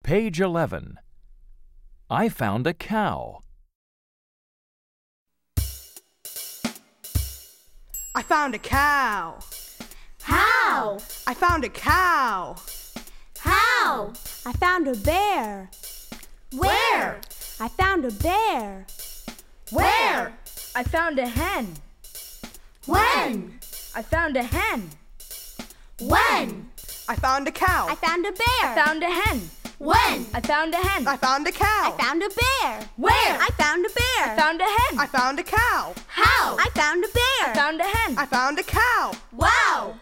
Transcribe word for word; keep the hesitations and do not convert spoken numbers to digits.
Page eleven. I found a cow. I found a cow. How? I found a cow. How? I found a bear. Where? I found a bear. Where? I found a hen. When? I found a hen. When? I found a cow. I found a bear. I found a hen. When? I found a hen. I found a cow. I found a bear. Where? I found a bear. I found a hen. I found a cow. How? I found a bear. I found a hen. I found a cow. Wow!